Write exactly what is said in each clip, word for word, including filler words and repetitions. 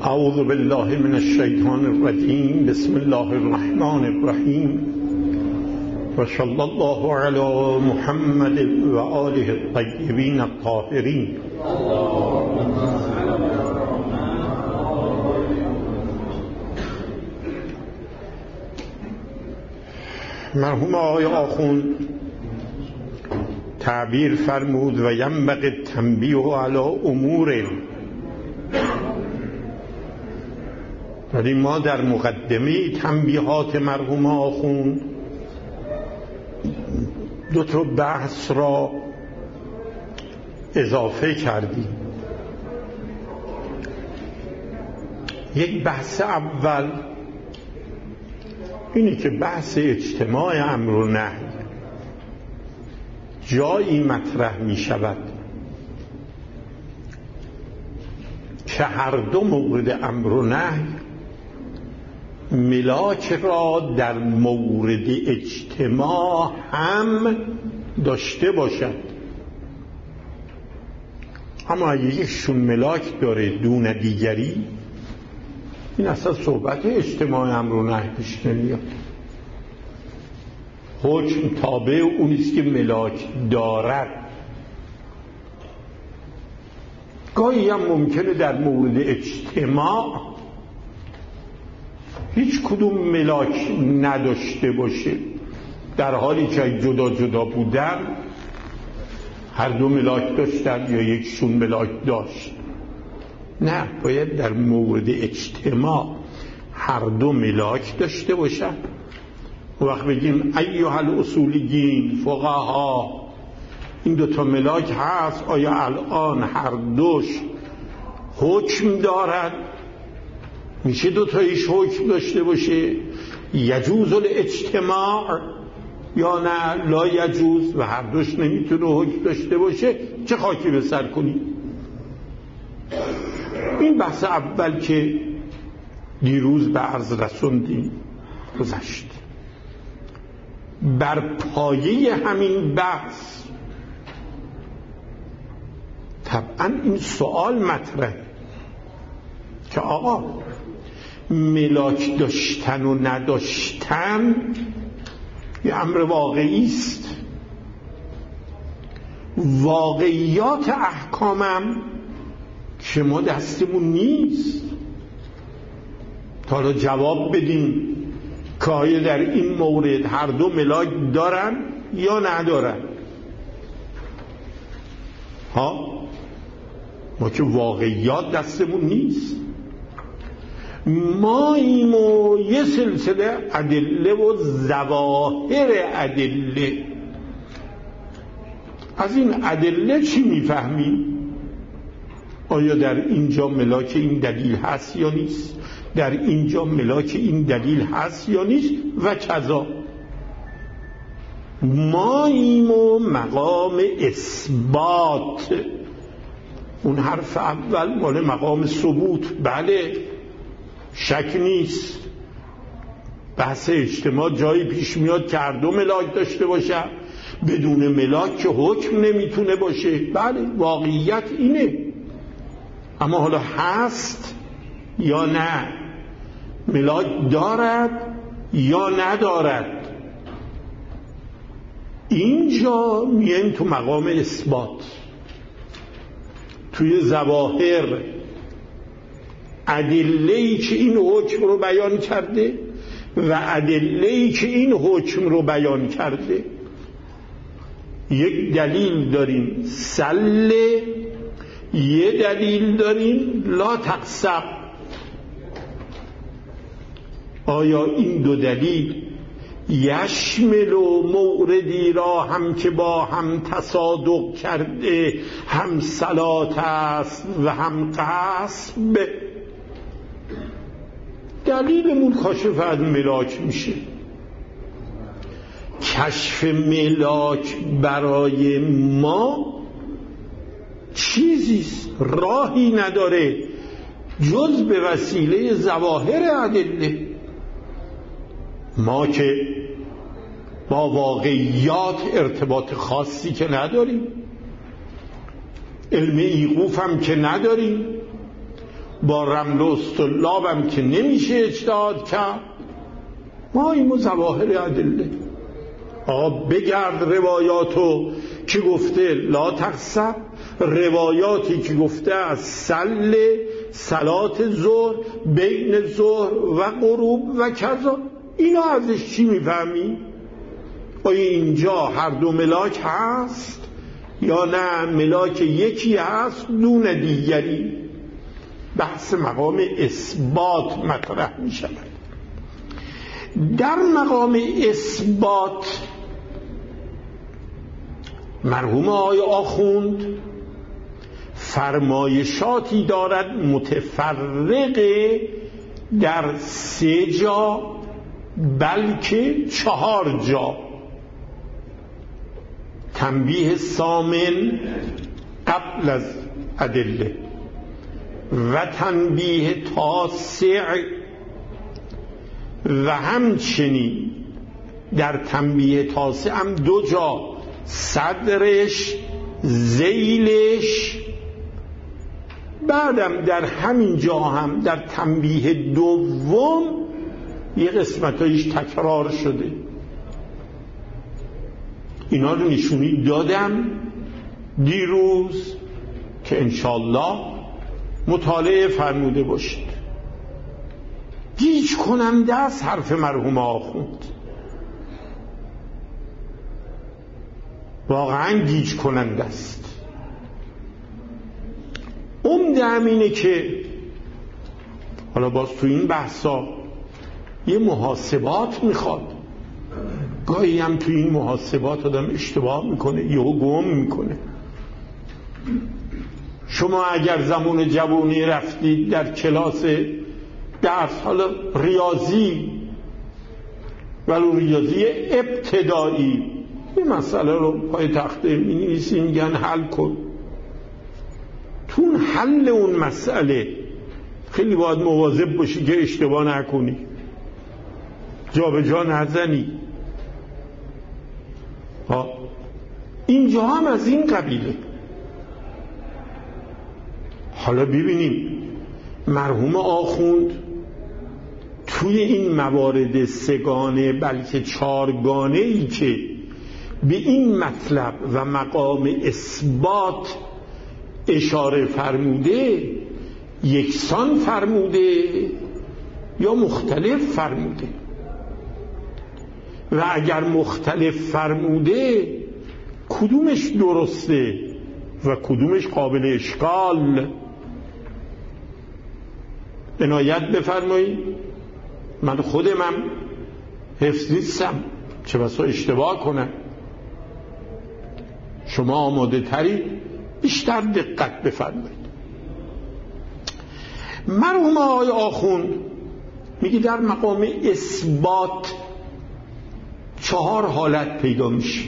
اعوذ بالله من الشیطان الرجیم. بسم الله الرحمن الرحیم و صلی الله علی محمد و آله الطیبین الطاهرین. مرحوم آقای آخوند تعبیر فرمود و ینبغی التنبیه علی امور. ولی ما در مقدمه تنبیهات مرحوم آخوند دو تا بحث را اضافه کردیم. یک بحث اول اینی که بحث اجتماع امر و نهی جایی مطرح می شود که هر دو مورد امر و نهی ملاک را در مورد اجتماع هم داشته باشد. اما اگه یکشون ملاک داره دون دیگری، این اصلا صحبت اجتماع امر و نهی پیش نمیاد. حکم تابع اونیست که ملاک دارد. گاهی هم ممکنه در مورد اجتماع هیچ کدوم ملاک نداشته باشه، در حالی که جدا جدا بودن هر دو ملاک داشتن یا یکشون ملاک داشت. نه، باید در مورد اجتماع هر دو ملاک داشته باشن. وقت بگیم ایها الاصولیین فقها، این دو تا ملاک هست، آیا الان هر دوش حکم دارد؟ میشه دو تایش حکم داشته باشه؟ یجوز الاجتماع یا نه لا یجوز؟ و هر دوش نمیتونه حکم داشته باشه، چه خاکی به سر کنی؟ این بحث اول که دیروز به عرض رسوندیم گذشت. بر پایه همین بحث طبعا این سوال مطرحه که آقا ملاک داشتن و نداشتن یه امر واقعی است. واقعیات احکامم که ما دستمون نیست تا حالا جواب بدیم که آیا در این مورد هر دو ملاک دارن یا ندارن. ها ما که واقعیات دستمون نیست، ما این و یه سلسله ادله و ظواهر ادله. از این ادله چی میفهمیم؟ آیا در اینجا ملاک این دلیل هست یا نیست؟ در اینجا ملاک این دلیل هست یا نیست؟ و کذا ما این و مقام اثبات. اون حرف اول مال مقام ثبوت، بله شک نیست. بحث اجتماع جایی پیش میاد که هر دو ملاک داشته باشه، بدون ملاک که حکم نمیتونه باشه. بله واقعیت اینه. اما حالا هست یا نه؟ ملاک دارد یا ندارد؟ اینجا میایم تو مقام اثبات. توی ظواهر ادله‌ای که این حکم رو بیان کرده و ادله‌ای که این حکم رو بیان کرده. یک دلیل داریم سل، یه دلیل داریم لا تقسم. آیا این دو دلیل یشمل و موردی را هم که با هم تصادق کرده هم صلات است و هم قصب؟ دلیلمون کاشف از ملاک میشه. کشف ملاک برای ما چیزیست، راهی نداره جز به وسیله ظواهر ادله. ما که با واقعیات ارتباط خاصی که نداریم، علم ایقوف هم که نداریم، با رمل و استلابم که نمیشه اجتهاد کرد. ما این ظواهر ادله. آقا بگرد روایاتو که گفته لا تقصب، روایاتی که گفته از سل صلات ظهر بین ظهر و غروب و کذا، اینا ازش چی میفهمی؟ آیا اینجا هر دو ملاک هست یا نه ملاک یکی هست دون دیگری؟ بحث مقام اثبات مطرح می شود. در مقام اثبات مرحوم آقای آخوند فرمایشاتی دارد متفرقه در سه جا بلکه چهار جا. تنبیه ثامن قبل از ادله و تنبیه تاسع و همچنین در تنبیه تاسع هم دو جا صدرش ذیلش، بعدم در همین جا هم در تنبیه دوم یه قسمتایش تکرار شده. اینا رو نشونی دادم دیروز که انشالله مطالعه فرموده باشید. گیج کننده است حرف مرحوم آخوند، واقعا گیج کننده است. عمده همینه که حالا باز تو این بحثا یه محاسبات میخواد. گاهی هم تو این محاسبات آدم اشتباه میکنه یا گم میکنه. شما اگر زمان جوانی رفتید در کلاس درس، حالا ریاضی ولو ریاضی ابتدایی، این مسئله رو پای تخته می نویسی میگن حل کن. تو حل اون مسئله خیلی باید مواظب باشی که اشتباه نکنی، جا به جا نزنی. ها اینجا هم از این قبیله. حالا ببینیم مرحوم آخوند توی این موارد سگانه بلکه چارگانه ای که به این مطلب و مقام اثبات اشاره فرموده یکسان فرموده یا مختلف فرموده؟ و اگر مختلف فرموده کدومش درسته و کدومش قابل اشکال؟ عنایت بفرمایید. من خودمم حفظ نیستم، چه بسا اشتباه کنم. شما آماده تری بیشتر دقت بفرمایید. مرحوم آقای آخوند میگه در مقام اثبات چهار حالت پیدا میشه.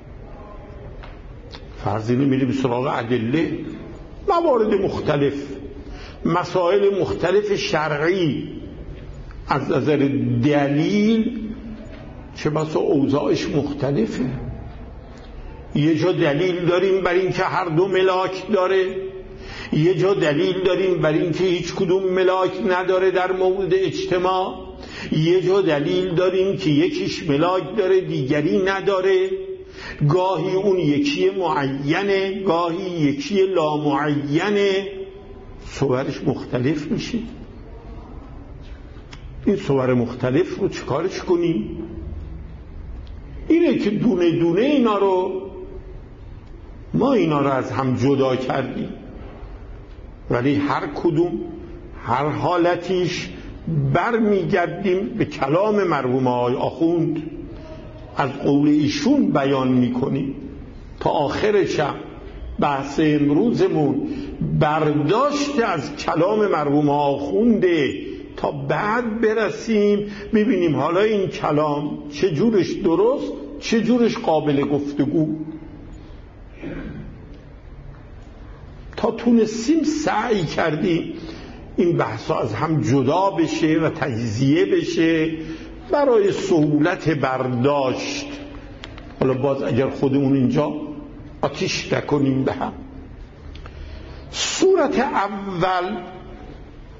فرضی نمیره به سراغ ادله، موارد مختلف، مسائل مختلف شرعی از نظر دلیل چه بسا اوضاعش مختلفه. یه جا دلیل داریم بر این که هر دو ملاک داره، یه جا دلیل داریم بر این که هیچ کدوم ملاک نداره در مورد اجتماع، یه جا دلیل داریم که یکیش ملاک داره دیگری نداره. گاهی اون یکی معینه، گاهی یکی لامعینه، صورش مختلف میشه. این صور مختلف رو چیکارش کنیم؟ اینه که دونه دونه اینا رو ما اینا رو از هم جدا کردیم، ولی هر کدوم هر حالتیش برمیگردیم به کلام مرحوم آقای آخوند، از قول ایشون بیان میکنیم تا آخرش هم بحث امروزمون برداشت از کلام مرحوم آخونده تا بعد برسیم ببینیم حالا این کلام چه جورش درست چه جورش قابل گفتگو. تا تونستیم سعی کردیم این بحثا از هم جدا بشه و تجزیه بشه برای سهولت برداشت. حالا باز اگر خودمون اینجا آتیش نکنیم به هم. صورت اول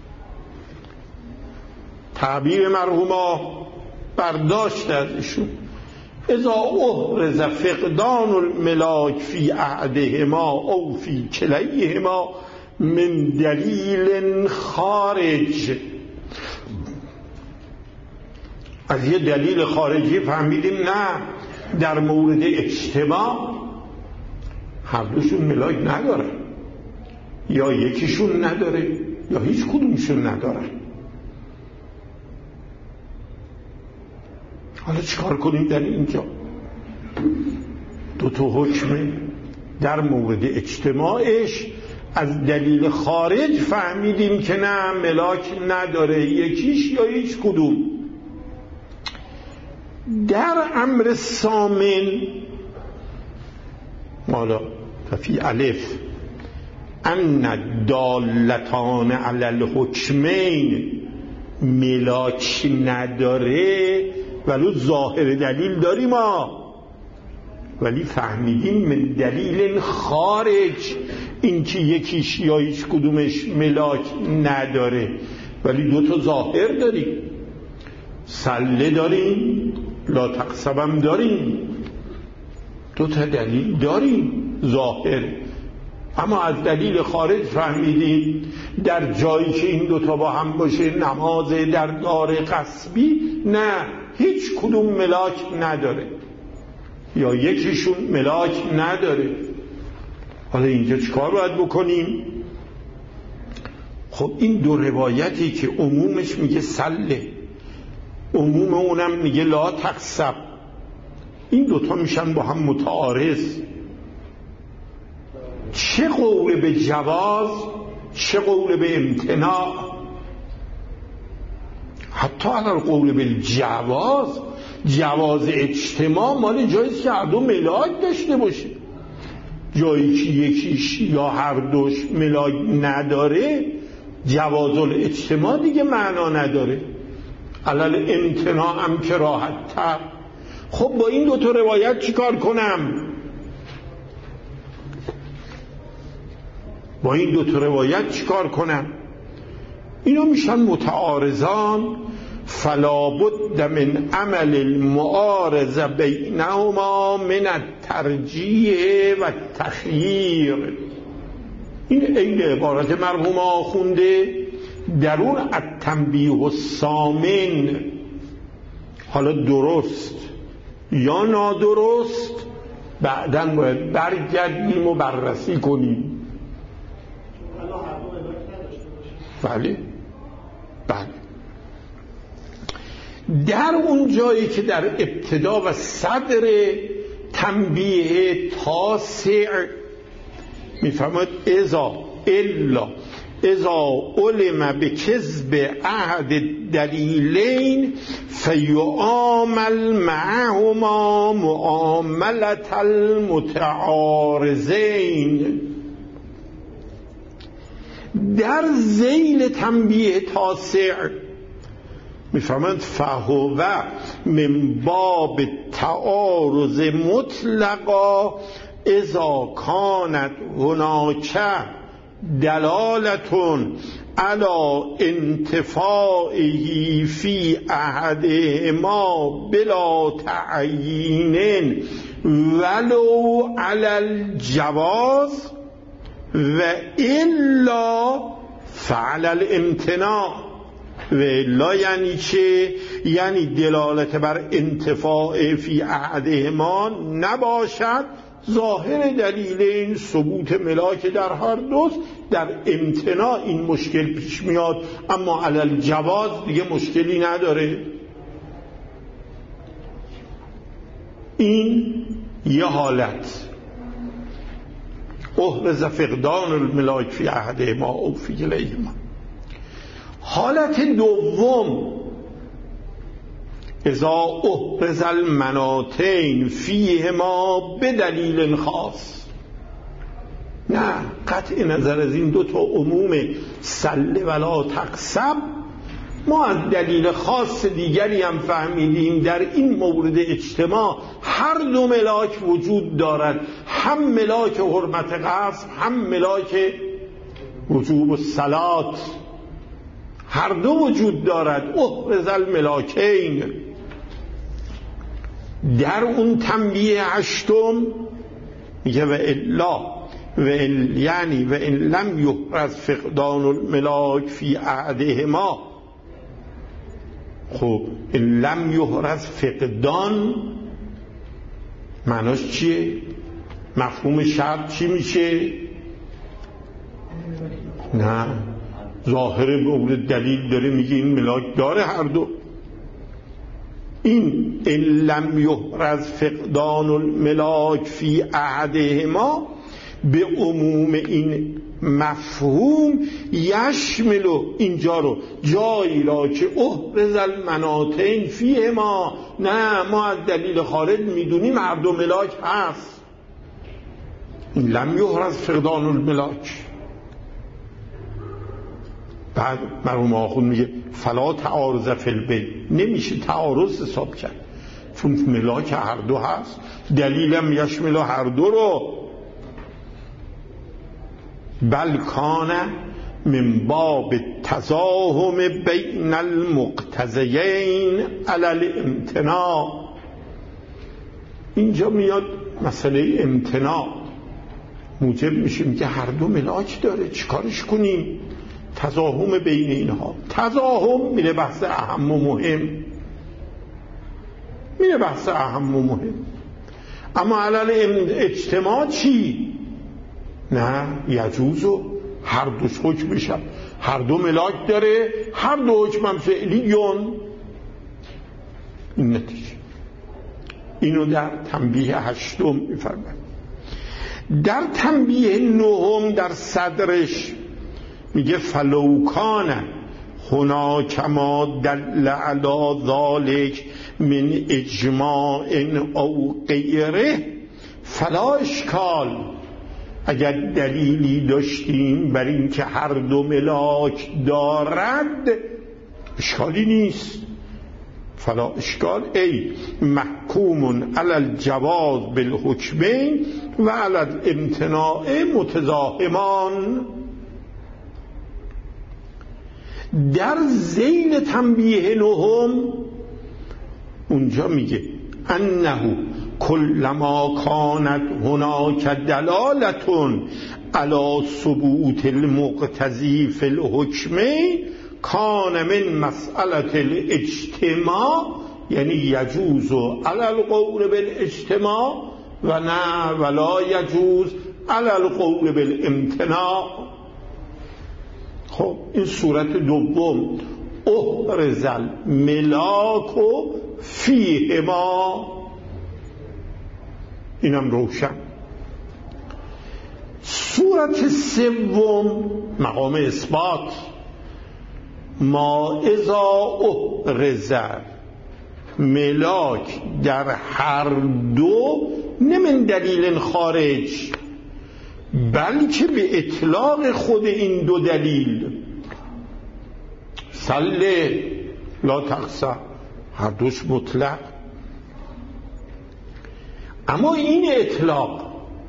تعبیر مرحوما برداشت ازشون. اذا احرز فقدان الملاک فی احدهما او فی کلیهما من دلیل خارج، از یه دلیل خارجی فهمیدیم نه در مورد اجتماع هر دوشون ملاک نداره، یا یکیشون نداره یا هیچ کدومشون نداره. حالا چیکار کنیم در اینجا؟ دو تا حکم در مورد اجتماعش از دلیل خارج فهمیدیم که نه ملاک نداره، یکیش یا هیچ کدوم. در امر ثامن حالا فی الف ان دالتان علی الحکمین ملاک نداره، ولو ظاهر دلیل داریم ما، ولی فهمیدیم من دلیل خارج این که یکیش یا هیچ کدومش ملاک نداره، ولی دو تا ظاهر داریم، سله داریم، لا تقسبم داریم، دو تا دلیل داریم ظاهر. اما از دلیل خارج فهمیدیم در جایی که این دوتا با هم باشه نماز در دار قصبی نه هیچ کدوم ملاک نداره یا یکیشون ملاک نداره. حالا اینجا چیکار باید بکنیم؟ خب این دو روایتی که عمومش میگه سله، عموم اونم میگه لا تقسب، این دوتا میشن با هم متعارض. چه قول به جواز چه قول به امتناع. حتی اگر قول به جواز، جواز اجتماع مال جایی که هر دو ملاک داشته باشه، جایی که یکیش یا هر دوش ملاک نداره جواز الاجتماع دیگه معنا نداره، علل امتناع هم که راحت تر. خب با این دو تا روایت چیکار کنم؟ با این دو تا روایت چیکار کنم؟ اینا میشن متعارضان. فلا بد من عمل المعارضه بینهما من الترجیح و التخییر. این این عبارت مرحوم آخونده درون التنبیه الثامن. حالا درست یا نادرست بعداً باید برگردیم و بررسی کنیم. بله بله. در اون جایی که در ابتدا و صدر تنبیه تاسع میفهمد اذا الا اذا علم بکذب عهد دلیلین فیعامل معهما معاملت المتعارضین. در ذیل تنبیه تاسع میفهمند فهو من باب تعارض مطلقا اذا کانت هناک دلالتون علی انتفاعه فی احدهما بلا تعیین ولو علی الجواز و الا فعل الامتناع. و الا یعنی چه؟ یعنی دلالت بر انتفاع فی احدهما نباشد، ظاهر دلیل این ثبوت ملاک در هر دوست، در امتناع این مشکل پیش میاد، اما علی الجواز دیگه مشکلی نداره. این یه حالت احرز فقدان الملاک فی احدهما او فی کلیهما. حالت دوم اذا احرز المناطین فیهما بدلیل خاص. نه قطع نظر از این دو تا عموم سله ولا تقسم ما از دلیل خاص دیگری هم فهمیدیم در این مورد اجتماع هر دو ملاک وجود دارد، هم ملاک حرمت قصد هم ملاک وجوب الصلات، هر دو وجود دارد. احرز الملاکین. در اون تنبیه هشتم میگه و الا و ال یعنی و ان لم یحرز فقدان الملاک فی عهدهما. خب ان لم یحرز فقدان معناش چیه؟ مفهوم شرط چی میشه؟ نه، ظاهر مورد دلیل داره میگه این ملاک داره هر دو. این ان لم یحرز فقدان الملاک فی عهدهما به عموم این مفهوم یشملو اینجا رو جایی را که احرز المناطین فیه ما، نه ما از دلیل خارج میدونیم هر دو ملاک هست. این لم یحرز فقدان الملاک. بعد مرحوم آخوند میگه فلا تعارض فی البین، نمیشه تعارض حساب کرد چون ملاک هر دو هست. دلیلم یشمل هر دو رو. بل کان من باب تزاحم بین المقتضیین علی الامتناع. اینجا میاد مسئله امتناع موجب میشه که هر دو ملاک داره، چیکارش کنیم؟ تزاحم بین اینها. تزاحم میره بحث اهم و مهم، میره بحث اهم و مهم. اما علل اجتماع چی؟ نه یجوزو هر دوش حکم بشن، هر دو ملاک داره، هر دو حکم هم فعلیون. این نتیجه. اینو در تنبیه هشتم میفرماید. در تنبیه نهم در صدرش میگه فلوکان هناک ما دل علی ذالک من اجماع او غیره فلا اشکال. اگر دلیلی داشتیم بر این که هر دو ملاک دارد اشکالی نیست. فلا اشکال ای محکوم علی الجواز بالحکمین و علی الامتناع متزاحمان. در ذیل تنبیه نهم اونجا میگه انه کلما کانت هناک دلالتون علی ثبوت المقتضی فی الحکم کان من مسئله الاجتماع، یعنی یجوز علی القول بالاجتماع و نه ولا یجوز علی القول بالامتناع. خب این صورت دوم احرز الملاک فیهما، اینم روشن. صورت سوم مقام اثبات ما اذا احرز ملاک در هر دو نه من دلیل خارج بلکه به اطلاق خود این دو دلیل. سله لا تقصى هر دوش مطلق. اما این اطلاق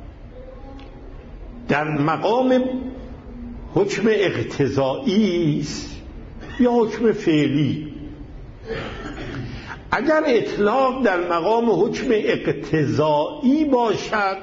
در مقام حکم اقتضایی است یا حکم فعلی. اگر اطلاق در مقام حکم اقتضایی باشد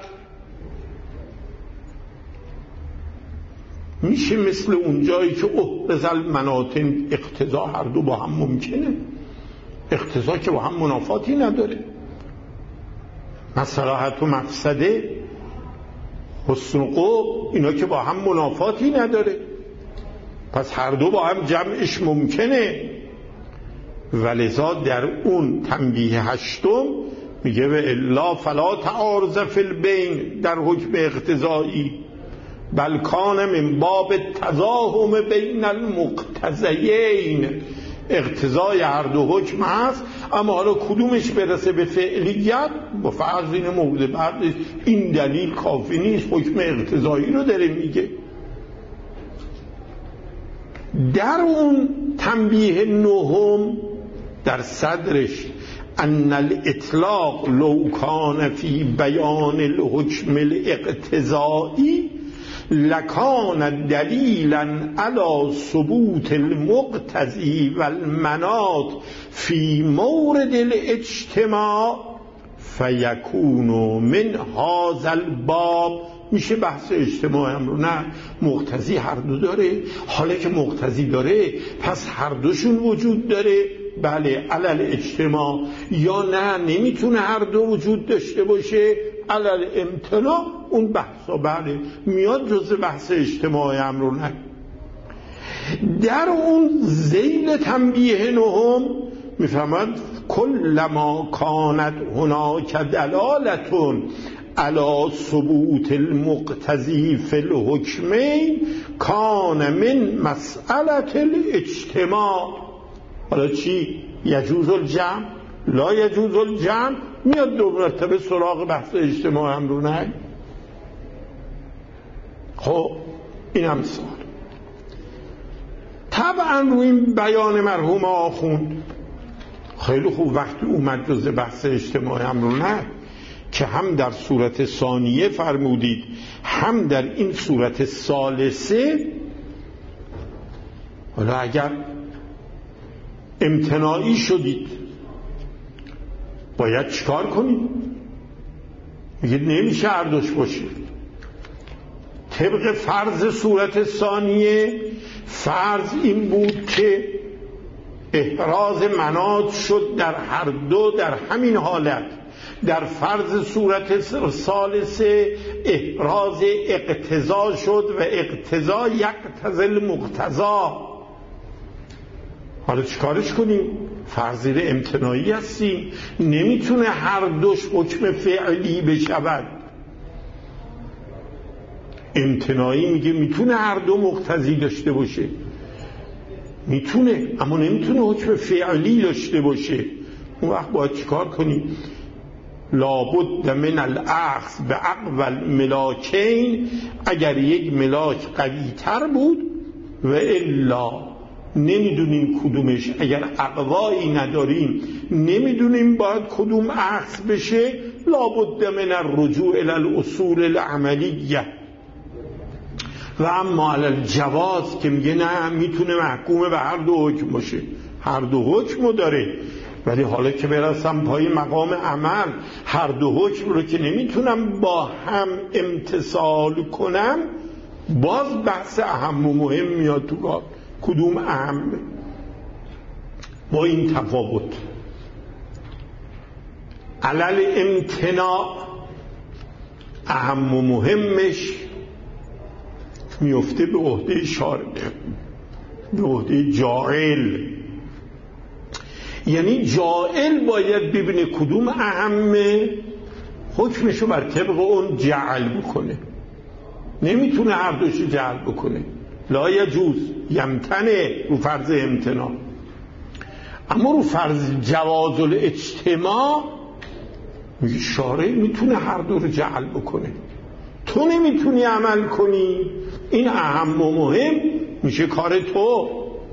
میشه مثل اونجایی که احرز المناطن اقتضا هر دو با هم ممکنه. اقتضا که با هم منافاتی نداره. مصلحت و مفسده حسن و قبح اینا که با هم منافاتی نداره، پس هر دو با هم جمعش ممکنه. ولذا در اون تنبیه هشتم میگه و الا فلا تعارض فی البین در حکم اقتضایی بل کان من باب تزاحم بین المقتضیین. اقتضای هر دو حکم هست، اما حالا کدومش برسه به فعلیت با فرض این مورد بعد این دلیل کافی نیست، حکم اقتضایی رو داره میگه. در اون تنبیه نهم در صدرش ان الاطلاق لو کان فی بیان الحکم الاقتضایی لکان دلیلا علی ثبوت المقتضی و المناط فی مورد الاجتماع فیکون من هذا الباب. میشه بحث اجتماع هم رو نه مقتضی هر دو داره. حالا که مقتضی داره پس هر دوشون وجود داره. بله علل اجتماع. یا نه نمیتونه هر دو وجود داشته باشه علل امتناع. اون بحثا بله میاد جز بحث اجتماع هم رو نه. در اون ذیل تنبیه نهم میفهمد کلما کانت هناک دلالتون علی ثبوت المقتضی فی الحکمین کان من مسئله الاجتماع. حالا چی؟ یجوز الجمع لا یجوز الجمع. میاد دو مرتبه سراغ بحث اجتماع هم رو نه. خب این هم سال طبعا رو این بیان مرحوم آخوند خیلی خوب وقتی اومد جز بحث اجتماع هم رو نه که هم در صورت ثانیه فرمودید هم در این صورت ثالثه. حالا اگر امتناعی شدید باید چیکار کنید؟ میگید نمیشه هر دوش باشید. طبق فرض صورت ثانیه فرض این بود که احراز مناط شد در هر دو در همین حالت. در فرض صورت ثالثه احراز اقتضا شد و اقتضا یقتضی المقتضا. حالا چیکارش کنیم؟ فرض امتناعی هستیم نمیتونه هر دوش حکم فعلی بشود. امتناعی میگه میتونه هر دو مقتضی داشته باشه میتونه اما نمیتونه حکم فعلی داشته باشه. اون وقت باید چیکار کنیم؟ لابد من الاخذ به اقوى الملاکین. اگر یک ملاک قوی تر بود و الا نمیدونیم کدومش. اگر اقوایی نداریم نمیدونیم باید کدوم اخذ بشه. لابد من الرجوع الى الاصول العملیه. و اما علی الجواز که میگه نه میتونه محکوم به هر دو حکم باشه. هر دو حکم داره ولی حالا که برسم پای مقام عمل هر دو حکم رو که نمیتونم با هم امتصال کنم باز بحث اهم و مهم میاد تو کار. کدوم اهم؟ با این تفاوت علل امتناع اهم و مهمش میفته به عهده شارع به عهده جاعل. یعنی جاعل باید ببینه کدوم اهمه حکمشو بر طبق اون جعل بکنه. نمیتونه هر دوشو جعل بکنه. لا یجوز یمتنه رو فرض امتناع. اما رو فرض جواز الاجتماع میگه شارع میتونه هر دو رو جعل بکنه. تو نمیتونی عمل کنی این اهم و مهم میشه کار تو.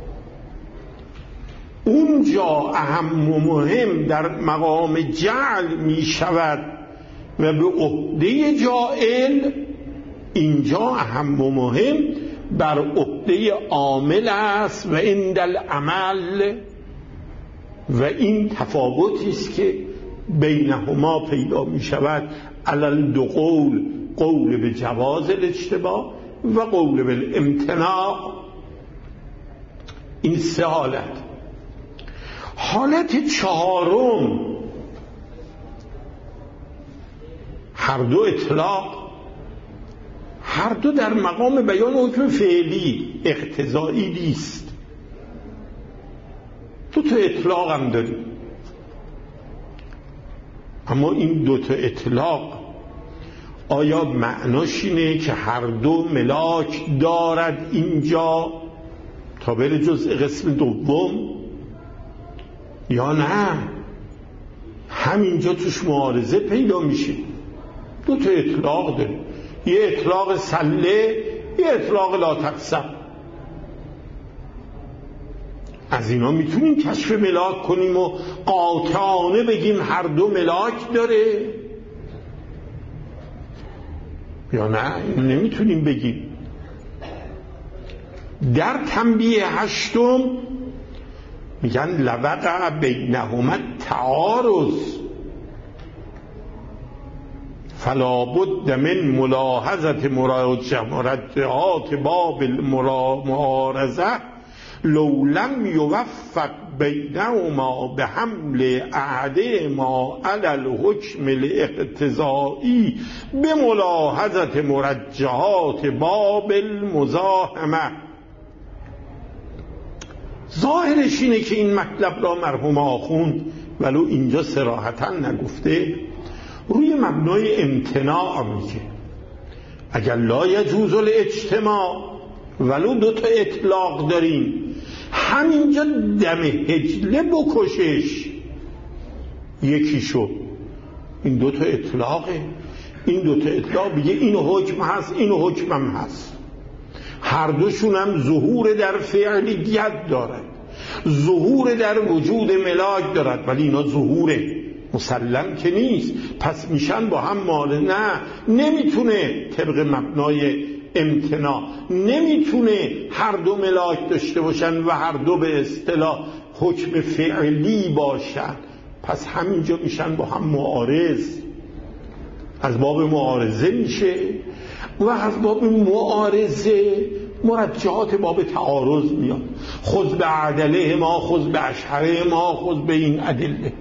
اونجا اهم و مهم در مقام جعل میشود و به عهده جاعل. اینجا اهم و مهم بر عهده عامل است و عند العمل. و این تفاوتی است که بینهما پیدا میشود. علل دو قول، قول به جواز الاجتماع و قول به الامتناع. این سه حالت. حالت چهارم هر دو اطلاق، هر دو در مقام بیان حکم فعلی اقتضایی نیست. دو تا اطلاق هم داریم اما این دو تا اطلاق آیا معناش اینه که هر دو ملاک دارد اینجا تا بره جزء قسم دوم یا نه همینجا توش معارضه پیدا میشه؟ دو تا اطلاق داره. یه اطلاق سله، یه اطلاق لا تقسم. از اینا میتونیم کشف ملاک کنیم و قاطعانه بگیم هر دو ملاک داره؟ یا نه؟ نمیتونیم بگیم. در تنبیه هشتم میگن لوقع بینهما تعارض فلا بد من ملاحظه مرجحات باب المعارضه لو لم یوفق بینهما به حمل احدهما علی الحکم الاقتضایی به ملاحظه مرجحات باب المزاحمه. ظاهرش اینه که این مطلب را مرحوم آخوند ولو اینجا صراحتا نگفته روی مبنای امتناع میگه. اگر لا یجوز الاجتماع ولو دوتا اطلاق داریم، همینجا دم هجله بکشش یکیشو. این دوتا اطلاقه، این دوتا اطلاق بگه این حکم هست این حکمم هست، هر دوشون هم ظهور در فعلیت دارد، ظهور در وجود ملاک دارد، ولی اینا ظهوره مسلم که نیست، پس میشن با هم مال. نه، نمیتونه طبق مبنای امتناع نمیتونه هر دو ملاک داشته باشن و هر دو به اصطلاح حکم فعلی باشن، پس همینجا میشن با هم معارض. از باب معارضه میشه و از باب معارضه مرجحات باب تعارض میاد. خذ به عدله ما، خذ به اشهره ما، خذ به این ادله.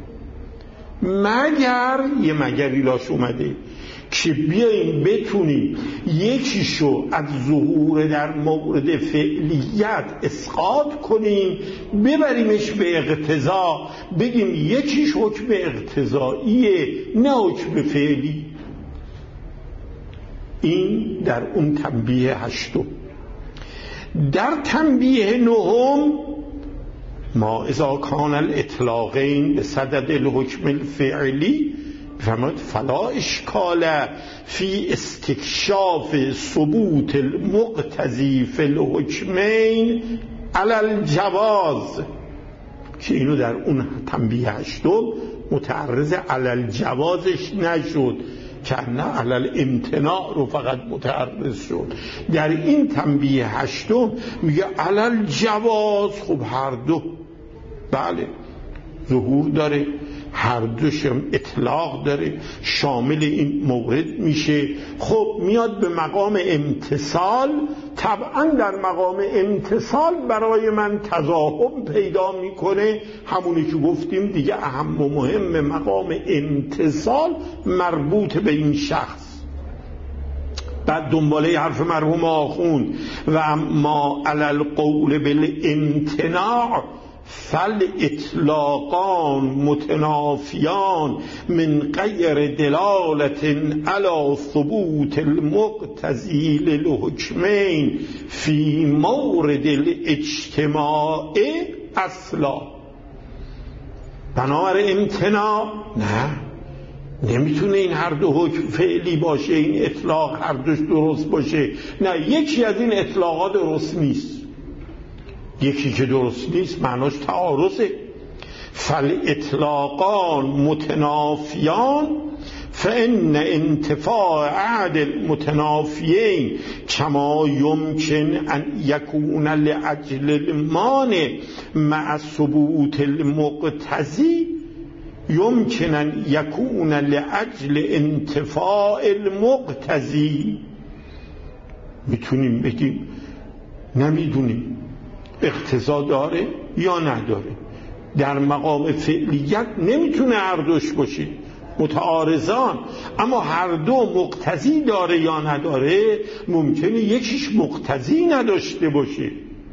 مگر یه مگری لاش اومده که بیاییم بتونیم یکیشو از ظهور در مورد فعلیت اسقاط کنیم ببریمش به اقتضا، بگیم یکیش حکم اقتضاییه نه حکم فعلی. این در اون تنبیه هشتم. در تنبیه نهم ما اذا کان الاطلاقین به صدد الحکم الفعلی فرمود فلا اشکال فی استکشاف ثبوت المقتضی فی الحکمین علی الجواز، که اینو در اون تنبیه هشتم متعرض علی الجوازش نشد که نه علی الامتناع رو فقط متعرض شد. در این تنبیه هشتم میگه علی الجواز. خب هر دو بله ظهور داره، هر دوشم اطلاق داره، شامل این مورد میشه. خب میاد به مقام امتصال، طبعا در مقام امتصال برای من تضاهم پیدا میکنه، همونی که گفتیم دیگه اهم و مهم مقام امتصال مربوط به این شخص. بعد دنباله حرف مرحوم آخوند و اما علی القول بالامتناع فل اطلاقان متنافیان من غیر دلالت علی ثبوت المقتضی للحکمین فی مورد الاجتماع اصلا. بنابر امتناع نه، نمیتونه این هر دو حکم فعلی باشه، این اطلاق هر دوش درست باشه. نه، یکی از این اطلاقات درست نیست، یکی که درست نیست معناش تعارضه. فل اطلاقان متنافیان فان انتفاع احد المتنافیین کما یمکن ان یکون لاجل المانع مع ثبوت المقتضی یمکن ان یکون لاجل انتفاع المقتضی. میتونیم بگیم نمیدونیم اقتضا داره یا نداره. در مقام فعلیت نمیتونه هر دوش باشه، متعارضان، اما هر دو مقتضی داره یا نداره. ممکنه یکیش مقتضی نداشته باشه.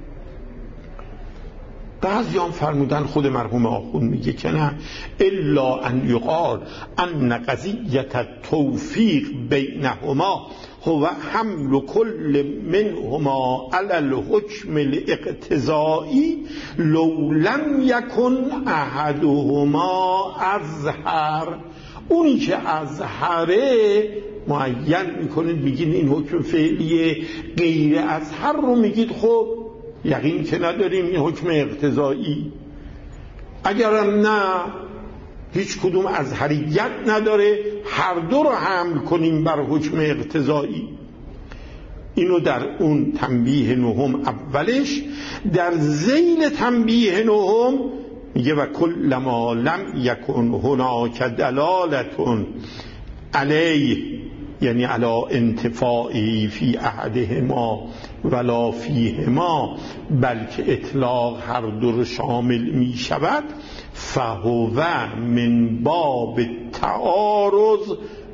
بعضی هم فرمودن، خود مرحوم آخوند میگه که نه، الا ان یقال ان قضیت التوفیق بینهما هو حمل کل منهما علی الحکم الاقتضایی لو لم یکن احدهما اظهر. اونی که اظهره معین میکنید، میگید این حکم فعلیه، غیر اظهر رو میگید خب یقین که نداریم این حکم اقتضایی. اگرم نه هیچ کدوم از حریت نداره، هر دو رو حمل کنیم بر حکم اقتضایی. اینو در اون تنبیه نهم اولش. در ذیل تنبیه نهم میگه و کل ما لم یکن هناک دلالتون علیه، یعنی علی انتفاعی فی احدهما ولا فیهما، بلکه اطلاق هر دو رو شامل می شود، فهو من باب تعارض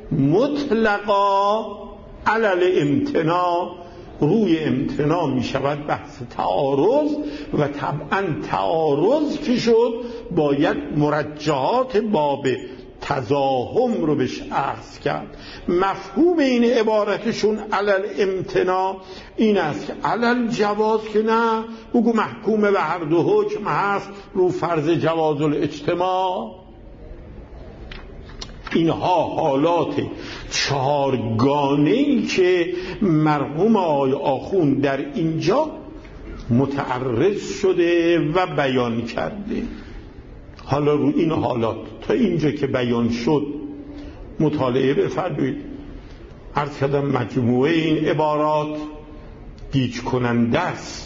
مطلقا علی الامتناع، روی امتناع می شود بحث تعارض، و طبعا تعارض که شد باید مرجحات باب تزاحم رو بهش عرض کرد. مفهوم این عبارتشون علل امتناع این است که علل جواز که نه، بگو محکوم به هر دو حکم هست رو فرض جواز الاجتماع. اینها حالات چهارگانه‌ای که مرحوم آقای آخوند در اینجا متعرض شده و بیان کرده. حالا رو این حالات تا اینجا که بیان شد مطالعه بفرمایید. عرض کردم مجموعه این عبارات گیج کننده است.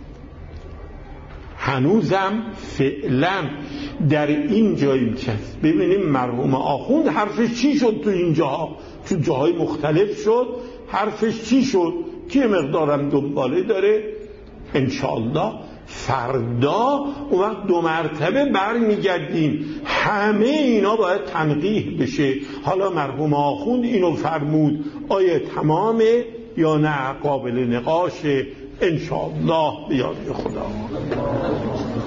هنوزم فعلا در این جایی که ببینیم مرحوم آخوند حرفش چی شد تو این جاها، تو جاهای مختلف شد حرفش چی شد که مقدارم دنباله داره. انشاءالله فردا اون وقت دو مرتبه برمیگردیم، همه اینا باید تنقیح بشه. حالا مرحوم آخوند اینو فرمود، آیا تمامه یا نه قابل نقاشه؟ انشاءالله بیاد خدا.